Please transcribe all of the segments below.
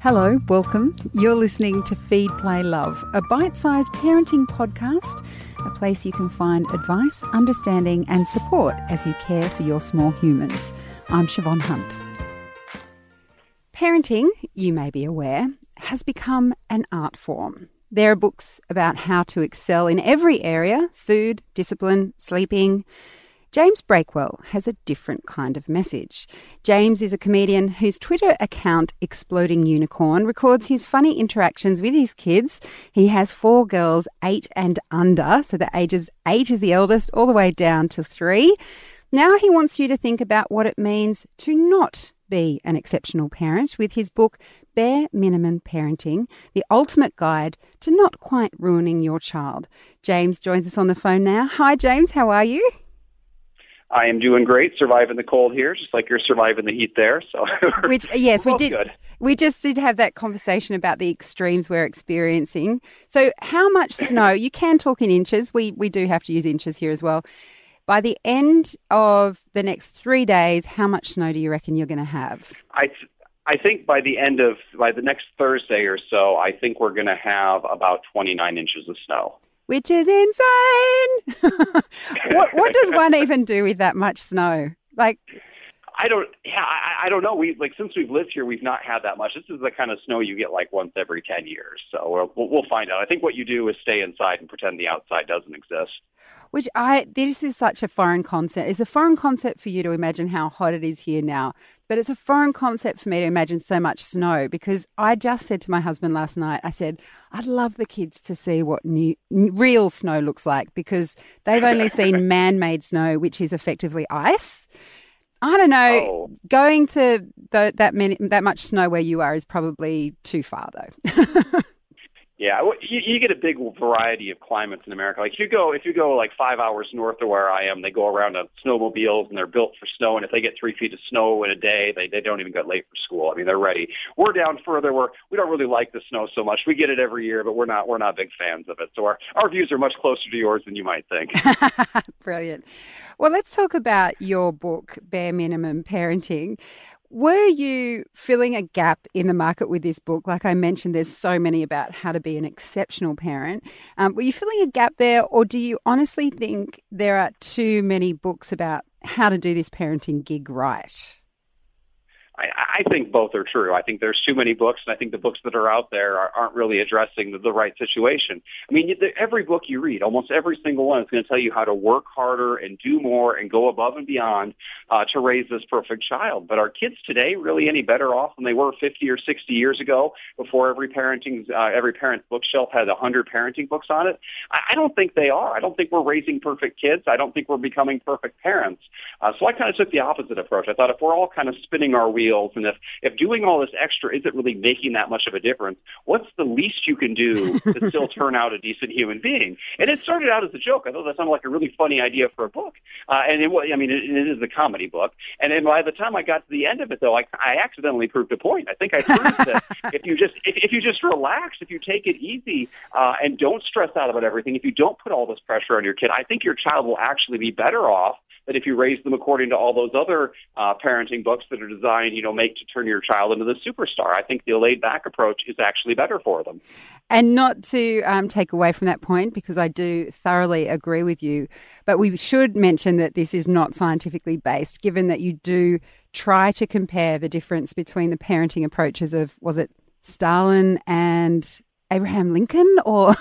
Hello, welcome. You're listening to Feed, Play, Love, a bite-sized parenting podcast, a place you can find advice, understanding and support as you care for your small humans. I'm Siobhan Hunt. Parenting, you may be aware, has become an art form. There are books about how to excel in every area: food, discipline, sleeping. James Breakwell has a different kind of message. James is a comedian whose Twitter account, Exploding Unicorn, records his funny interactions with his kids. He has 4 girls, 8 and under, so the ages 8 is the eldest, all the way down to 3. Now he wants you to think about what it means to not be an exceptional parent with his book, Bare Minimum Parenting, the ultimate guide to not quite ruining your child. James joins us on the phone now. Hi, James. How are you? I am doing great, surviving the cold here, just like you're surviving the heat there. So, yes, we did. Good. We just did have that conversation about the extremes we're experiencing. So, how much snow? You can talk in inches. We do have to use inches here as well. By the end of the next 3 days, how much snow do you reckon you're going to have? I think by the next Thursday or so, I think we're going to have about 29 inches of snow. Which is insane. What does one even do with that much snow? I don't know. Since we've lived here, we've not had that much. This is the kind of snow you get like once every 10 years. So we'll find out. I think what you do is stay inside and pretend the outside doesn't exist. This is such a foreign concept. It's a foreign concept for you to imagine how hot it is here now, but it's a foreign concept for me to imagine so much snow, because I just said to my husband last night, I said, I'd love the kids to see what real snow looks like, because they've only seen man-made snow, which is effectively ice. I don't know. Going to that much snow where you are is probably too far, though. Yeah, you get a big variety of climates in America. Like if you go like 5 hours north of where I am, they go around on snowmobiles and they're built for snow. And if they get 3 feet of snow in a day, they don't even get late for school. I mean, they're ready. We're down further where we don't really like the snow so much. We get it every year, but we're not big fans of it. So our views are much closer to yours than you might think. Brilliant. Well, let's talk about your book, Bare Minimum Parenting. Were you filling a gap in the market with this book? Like I mentioned, there's so many about how to be an exceptional parent. Were you filling a gap there, or do you honestly think there are too many books about how to do this parenting gig right? I think both are true. I think there's too many books, and I think the books that are out there aren't really addressing the right situation. I mean, every book you read, almost every single one, is going to tell you how to work harder and do more and go above and beyond to raise this perfect child. But are kids today really any better off than they were 50 or 60 years ago, before every parent's bookshelf had 100 parenting books on it? I don't think they are. I don't think we're raising perfect kids. I don't think we're becoming perfect parents. So I kind of took the opposite approach. I thought if we're all kind of spinning our wheels, and if doing all this extra isn't really making that much of a difference, what's the least you can do to still turn out a decent human being? And it started out as a joke. I thought that sounded like a really funny idea for a book. And it is a comedy book. And then by the time I got to the end of it, though, I accidentally proved a point. I think I proved that if you just relax, if you take it easy and don't stress out about everything, if you don't put all this pressure on your kid, I think your child will actually be better off than if you raise them according to all those other parenting books that are designed, make to turn your child into the superstar. I think the laid-back approach is actually better for them. And not to take away from that point, because I do thoroughly agree with you, but we should mention that this is not scientifically based, given that you do try to compare the difference between the parenting approaches of, was it Stalin and Abraham Lincoln, or...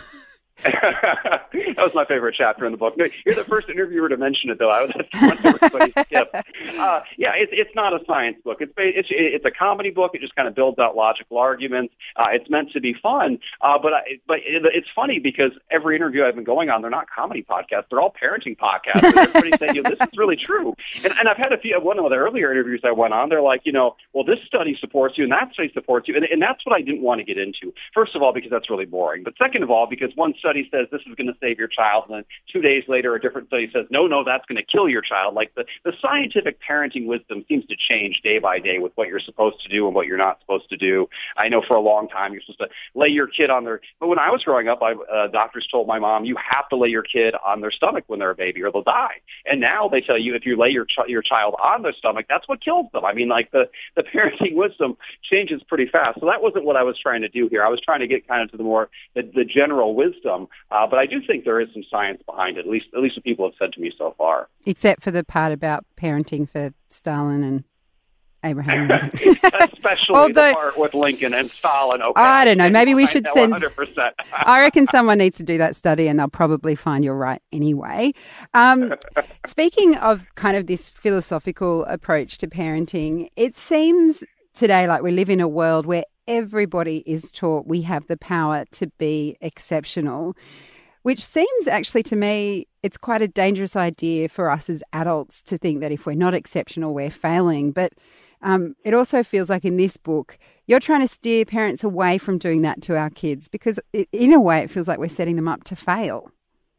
That was my favorite chapter in the book. You're the first interviewer to mention it, though. That's one everybody skipped. It's not a science book. It's a comedy book. It just kind of builds out logical arguments. It's meant to be fun. But it's funny because every interview I've been going on, they're not comedy podcasts. They're all parenting podcasts. And everybody's saying, this is really true. And I've had one of the earlier interviews I went on, they're like, well, this study supports you and that study supports you. And that's what I didn't want to get into. First of all, because that's really boring. But second of all, because one study study says this is going to save your child, and then 2 days later a different study says, no, that's going to kill your child. Like the scientific parenting wisdom seems to change day by day with what you're supposed to do and what you're not supposed to do. I know for a long time you're supposed to lay your kid on their, but when I was growing up, doctors told my mom, you have to lay your kid on their stomach when they're a baby or they'll die. And now they tell you if you lay your child on their stomach, that's what kills them. I mean, like the parenting wisdom changes pretty fast. So that wasn't what I was trying to do here. I was trying to get kind of to the general wisdom, but I do think there is some science behind it, at least what people have said to me so far. Except for the part about parenting for Stalin and Abraham Lincoln. Especially the part with Lincoln and Stalin. Okay, I don't know. Maybe we should send... 100%. I reckon someone needs to do that study and they'll probably find you're right anyway. Speaking of kind of this philosophical approach to parenting, it seems today like we live in a world where everybody is taught we have the power to be exceptional, which seems actually to me it's quite a dangerous idea for us as adults to think that if we're not exceptional, we're failing. But it also feels like in this book, you're trying to steer parents away from doing that to our kids because in a way it feels like we're setting them up to fail.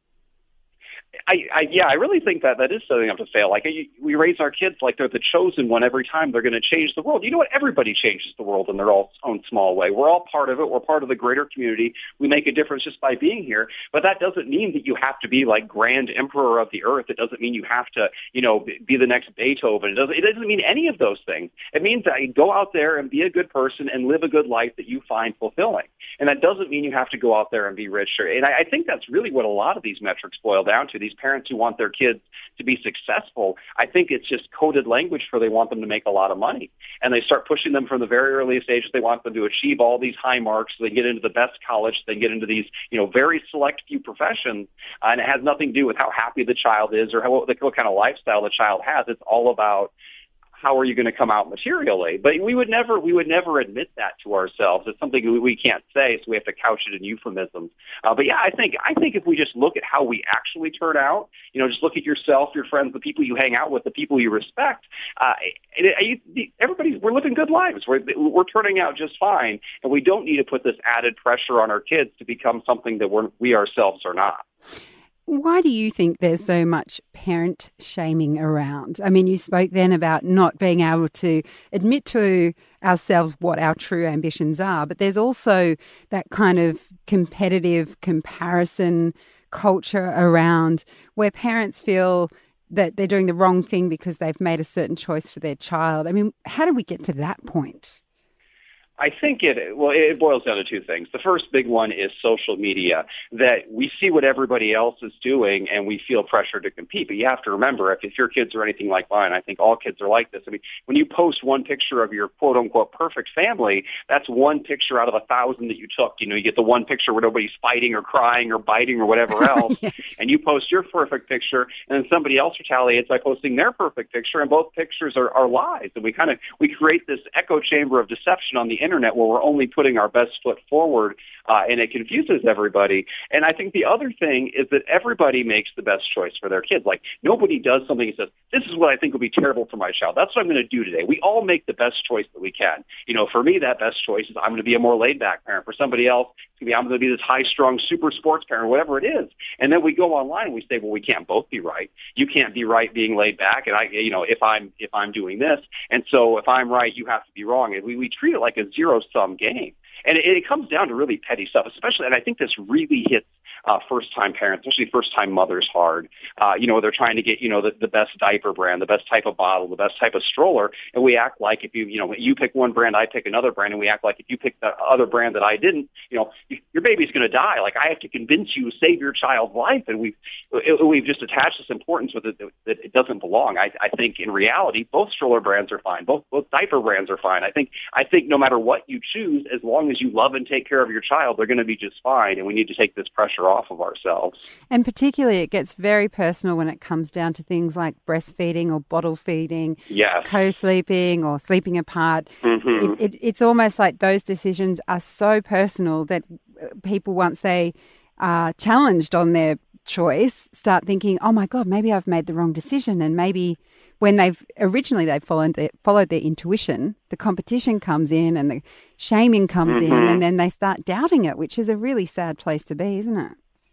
I really think that is setting up to fail. Like we raise our kids like they're the chosen one every time they're going to change the world. You know what? Everybody changes the world in their own small way. We're all part of it. We're part of the greater community. We make a difference just by being here. But that doesn't mean that you have to be like grand emperor of the earth. It doesn't mean you have to, be the next Beethoven. It doesn't mean any of those things. It means that you go out there and be a good person and live a good life that you find fulfilling. And that doesn't mean you have to go out there and be rich. And I think that's really what a lot of these metrics boil down to. These parents who want their kids to be successful, I think it's just coded language for they want them to make a lot of money. And they start pushing them from the very earliest ages. They want them to achieve all these high marks so they get into the best college, they get into these, very select few professions. And it has nothing to do with how happy the child is or what kind of lifestyle the child has. It's all about how are you going to come out materially? But we would never admit that to ourselves. It's something we can't say, so we have to couch it in euphemisms. But yeah, I think if we just look at how we actually turn out, just look at yourself, your friends, the people you hang out with, the people you respect. We're living good lives. We're turning out just fine, and we don't need to put this added pressure on our kids to become something that we ourselves are not. Why do you think there's so much parent shaming around? I mean, you spoke then about not being able to admit to ourselves what our true ambitions are, but there's also that kind of competitive comparison culture around where parents feel that they're doing the wrong thing because they've made a certain choice for their child. I mean, how do we get to that point? I think it boils down to two things. The first big one is social media, that we see what everybody else is doing and we feel pressure to compete. But you have to remember, if your kids are anything like mine, I think all kids are like this. I mean, when you post one picture of your quote unquote perfect family, that's one picture out of 1,000 that you took. You get the one picture where nobody's fighting or crying or biting or whatever else. Yes. And you post your perfect picture and then somebody else retaliates by posting their perfect picture, and both pictures are lies. And we create this echo chamber of deception on the internet where we're only putting our best foot forward, and it confuses everybody. And I think the other thing is that everybody makes the best choice for their kids. Like, nobody does something and says, this is what I think would be terrible for my child. That's what I'm going to do today. We all make the best choice that we can. For me, that best choice is I'm going to be a more laid-back parent. For somebody else, I'm going to be this high-strung super sports parent, whatever it is. And then we go online and we say, well, we can't both be right. You can't be right being laid back, and if I'm doing this, and so if I'm right, you have to be wrong. And we treat it like a zero-sum game. And it comes down to really petty stuff, especially, and I think this really hits first-time parents, especially first-time mothers hard. They're trying to get, the best diaper brand, the best type of bottle, the best type of stroller, and we act like if you pick one brand, I pick another brand, and we act like if you pick the other brand that I didn't, your baby's going to die. Like, I have to convince you to save your child's life, and we've just attached this importance with it that it doesn't belong. I think in reality, both stroller brands are fine. Both diaper brands are fine. I think no matter what you choose, as long as you love and take care of your child, they're going to be just fine, and we need to take this pressure off of ourselves. And particularly it gets very personal when it comes down to things like breastfeeding or bottle feeding, yes, co-sleeping or sleeping apart. Mm-hmm. It's almost like those decisions are so personal that people, once they are challenged on their choice, start thinking, oh my God, maybe I've made the wrong decision. And maybe when they've followed their intuition, the competition comes in and the shaming comes in, and then they start doubting it, which is a really sad place to be, isn't it?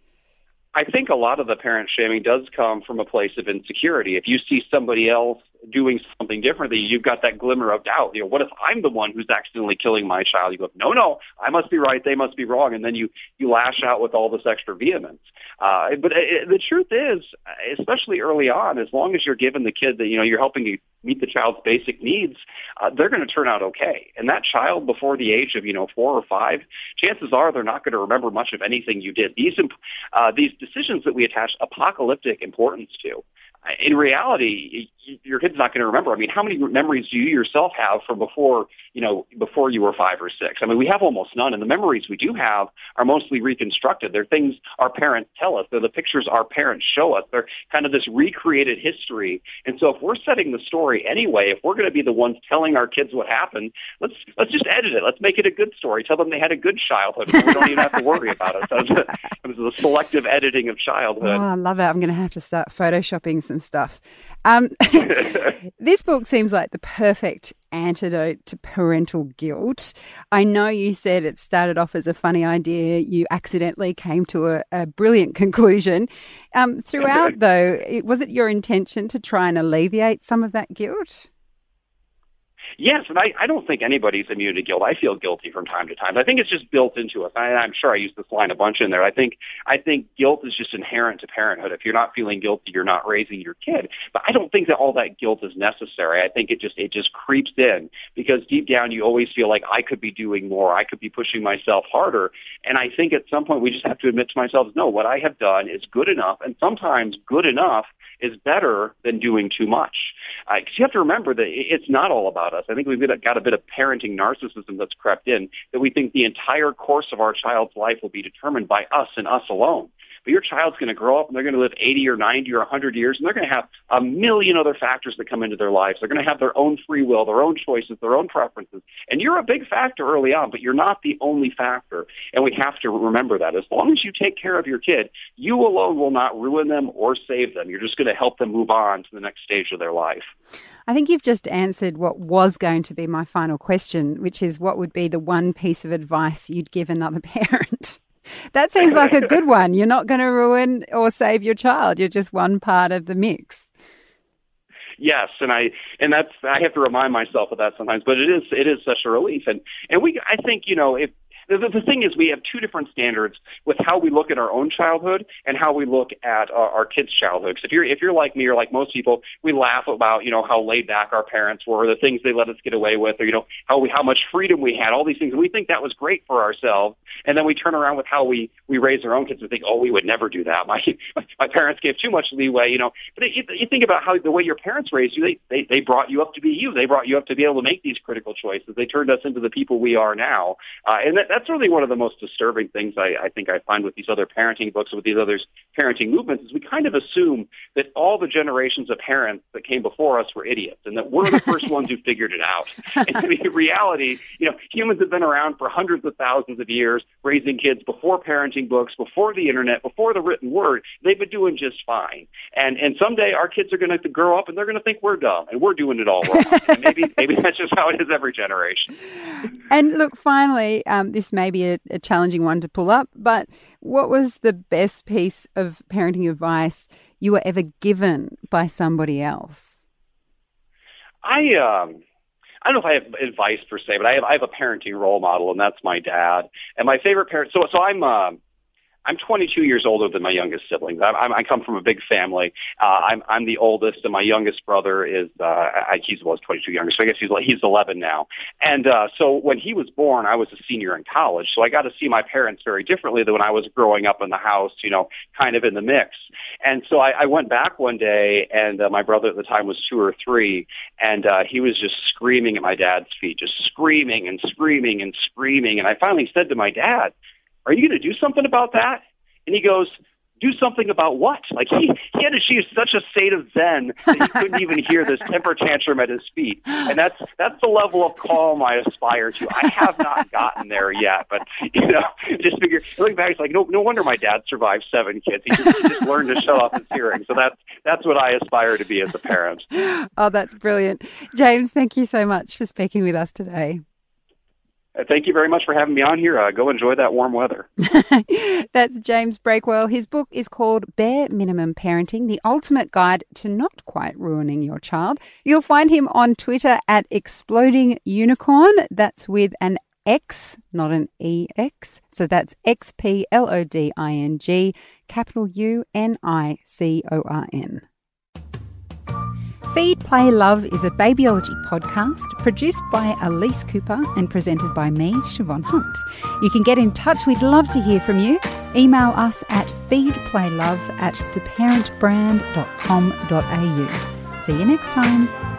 I think a lot of the parent shaming does come from a place of insecurity. If you see somebody else doing something differently, you've got that glimmer of doubt. What if I'm the one who's accidentally killing my child? You go, no, I must be right, they must be wrong, and then you lash out with all this extra vehemence. But the truth is, especially early on, as long as you're giving the kid that you're helping to meet the child's basic needs, they're going to turn out okay. And that child before the age of 4 or 5, chances are they're not going to remember much of anything you did. These decisions that we attach apocalyptic importance to, in reality, your kid's not going to remember. I mean, how many memories do you yourself have from before you were 5 or 6? I mean, we have almost none, and the memories we do have are mostly reconstructed. They're things our parents tell us. They're the pictures our parents show us. They're kind of this recreated history. And so if we're setting the story anyway, if we're going to be the ones telling our kids what happened, let's just edit it. Let's make it a good story. Tell them they had a good childhood. So we don't even have to worry about it. So it was the selective editing of childhood. Oh, I love it. I'm going to have to start photoshopping some stuff. This book seems like the perfect antidote to parental guilt. I know you said it started off as a funny idea. You accidentally came to a brilliant conclusion. Throughout, though, was it your intention to try and alleviate some of that guilt? Yes, and I don't think anybody's immune to guilt. I feel guilty from time to time. I think it's just built into us. I'm sure I used this line a bunch in there. I think guilt is just inherent to parenthood. If you're not feeling guilty, you're not raising your kid. But I don't think that all that guilt is necessary. I think it just creeps in because deep down you always feel like I could be doing more. I could be pushing myself harder. And I think at some point we just have to admit to myself, no, what I have done is good enough. And sometimes good enough is better than doing too much. Because you have to remember that it's not all about us. I think we've got a bit of parenting narcissism that's crept in, that we think the entire course of our child's life will be determined by us and us alone. But your child's going to grow up and they're going to live 80 or 90 or 100 years, and they're going to have a million other factors that come into their lives. They're going to have their own free will, their own choices, their own preferences. And you're a big factor early on, but you're not the only factor. And we have to remember that. As long as you take care of your kid, you alone will not ruin them or save them. You're just going to help them move on to the next stage of their life. I think you've just answered what was going to be my final question, which is what would be the one piece of advice you'd give another parent? That seems like a good one. You're not going to ruin or save your child. You're just one part of the mix. Yes, and I have to remind myself of that sometimes, but it is such a relief. I think if the thing is, we have two different standards with how we look at our own childhood and how we look at our kids' childhood. Because if you're like me or like most people, we laugh about how laid back our parents were, the things they let us get away with, or how much freedom we had, all these things. And we think that was great for ourselves, and then we turn around with how we raise our own kids and think, oh, we would never do that. My parents gave too much leeway, But you think about how the way your parents raised you, they brought you up to be you. They brought you up to be able to make these critical choices. They turned us into the people we are now, and that's really one of the most disturbing things I think I find with these other parenting books, with these other parenting movements, is we kind of assume that all the generations of parents that came before us were idiots and that we're the first ones who figured it out. And in reality, humans have been around for hundreds of thousands of years, raising kids before parenting books, before the internet, before the written word. They've been doing just fine. And someday our kids are going to grow up and they're going to think we're dumb and we're doing it all wrong. And maybe that's just how it is every generation. And look, finally, this may be a challenging one to pull up, but what was the best piece of parenting advice you were ever given by somebody else? I don't know if I have advice per se, but I have a parenting role model, and that's my dad. And my favorite parent. So I'm 22 years older than my youngest siblings. I come from a big family. I'm the oldest, and my youngest brother is he was 22 younger, so I guess he's 11 now. And so when he was born, I was a senior in college, so I got to see my parents very differently than when I was growing up in the house, kind of in the mix. And so I went back one day, and my brother at the time was 2 or 3, and he was just screaming at my dad's feet, just screaming and screaming and screaming. And I finally said to my dad, "Are you going to do something about that?" And he goes, "Do something about what?" Like he had achieved such a state of zen that he couldn't even hear this temper tantrum at his feet. And that's the level of calm I aspire to. I have not gotten there yet, but just figure, looking back, it's like no wonder my dad survived 7 kids. He just learned to shut off his hearing. So that's what I aspire to be as a parent. Oh, that's brilliant. James, thank you so much for speaking with us today. Thank you very much for having me on here. Go enjoy that warm weather. That's James Breakwell. His book is called Bare Minimum Parenting, The Ultimate Guide to Not Quite Ruining Your Child. You'll find him on Twitter at Exploding Unicorn. That's with an X, not an EX. So that's XPLODING, capital UNICORN. Feed, Play, Love is a babyology podcast produced by Elise Cooper and presented by me, Siobhan Hunt. You can get in touch. We'd love to hear from you. Email us at feedplaylove@theparentbrand.com.au. See you next time.